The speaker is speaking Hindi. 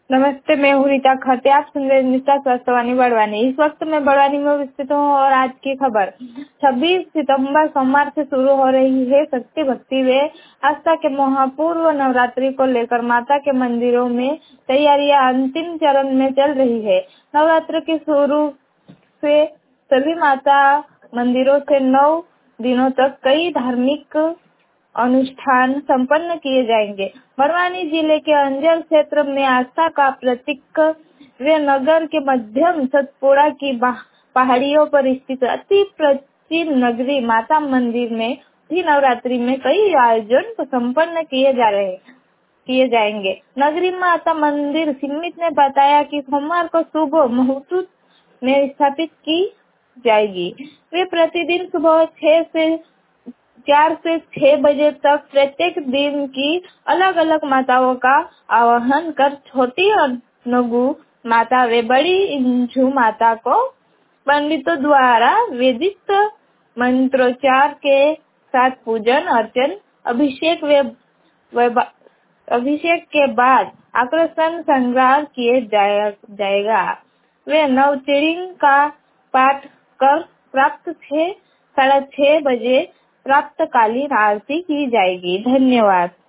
नमस्ते, मैं हूँ रीता खते। आप सुन रहे निष्ठा स्वास्थ्यवाणी बड़वानी। इस वक्त मैं बड़वानी में स्थित हूँ और आज की खबर 26 सितंबर सोमवार से शुरू हो रही है शक्ति भक्ति व आस्था के महापूर्व नवरात्रि को लेकर माता के मंदिरों में तैयारियां अंतिम चरण में चल रही है। नवरात्र के शुरू से सभी माता मंदिरों से 9 दिनों तक कई धार्मिक अनुष्ठान संपन्न किए जाएंगे। बड़वानी जिले के अंजल क्षेत्र में आस्था का प्रतीक वे नगर के मध्यम सतपुड़ा की पहाड़ियों पर स्थित अति प्राचीन नगरी माता मंदिर में भी नवरात्रि में कई आयोजन संपन्न किए जाएंगे। नगरी माता मंदिर समिति ने बताया कि सोमवार को सुबह मुहूर्त में स्थापित की जाएगी। वे प्रतिदिन सुबह 4 से 6 बजे तक प्रत्येक दिन की अलग अलग माताओं का आवाहन कर छोटी और नगु माता व बड़ी इंझू माता को पंडितों द्वारा वैदिक मंत्रोच्चार के साथ पूजन अर्चन अभिषेक के बाद आकर्षण श्रृंगार किए जाएगा। वे नवचंडी का पाठ कर प्राप्त 6 साढ़े 6 बजे प्रातःकालीन आरती की जाएगी। धन्यवाद।